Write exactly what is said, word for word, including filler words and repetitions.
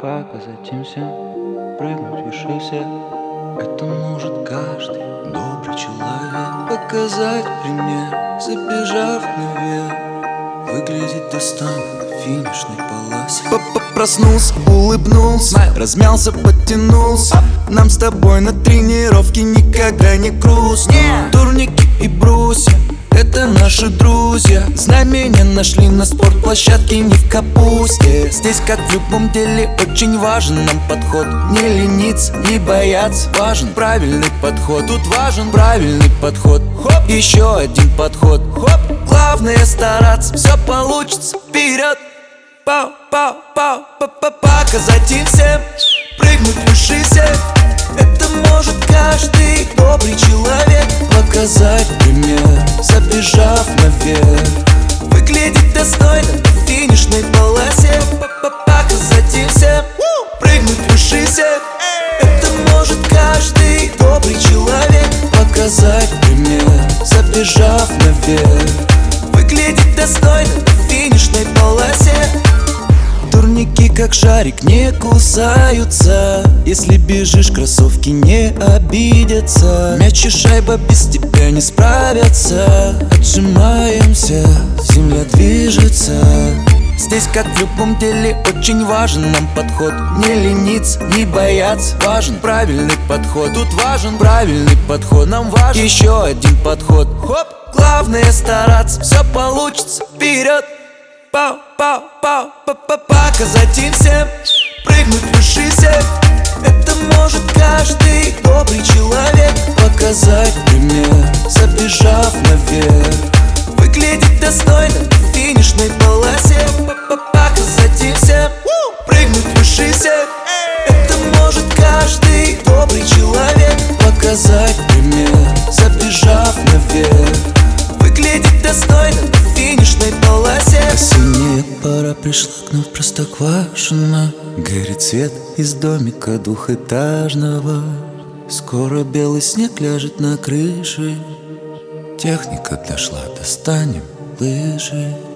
показать им всем, прыгнуть выше всех. Это может каждый добрый человек. Показать пример, забежав наверх, выглядеть достойно на финишной полосе. Проснулся, улыбнулся, размялся, подтянулся. Нам с тобой на тренировке никогда не грустно. Турники и брусья — это наши друзья. Знамения нашли на спортплощадке, не в капусте. Здесь, как в любом деле, очень важен нам подход. Не лениться, не бояться, важен правильный подход. Тут важен правильный подход. Хоп, еще один подход. Хоп, главное стараться, все получится, вперед. Пау, пау, пау, па-па, показать им всем, прыгнуть выше всех. Это может каждый добрый человек. Показать пример, забежав наверх, выглядеть достойно на финишной полосе. Показать им всем, прыгнуть выше всех. Это может каждый добрый человек. Показать пример, забежав наверх, выглядеть достойно на финишной полосе. Турники, как шарик, не кусаются. Если бежишь, кроссовки не обидятся. Мяч и шайба без тебя не справятся. Отжимаемся, земля движется. Здесь, как в любом деле, очень важен нам подход. Не лениться, не бояться, важен правильный подход. Тут важен правильный подход, нам важен еще один подход. Хоп, главное стараться, все получится, вперед. Пау, пау, пау, па-па, показать им всем, прыгнуть выше всех. Это может каждый добрый человек. Показать пример, забежав наверх, выглядеть достойно на финишной полосе. Показать им всем, прыгнуть выше всех. Это может каждый добрый человек. Показать пример, забежав наверх, выглядеть достойно на финишной полосе. Осенняя пора пришла к нам в Простоквашино. Горит свет из домика двухэтажного. Скоро белый снег ляжет на крыше. Техника дошла, достанем лыжи.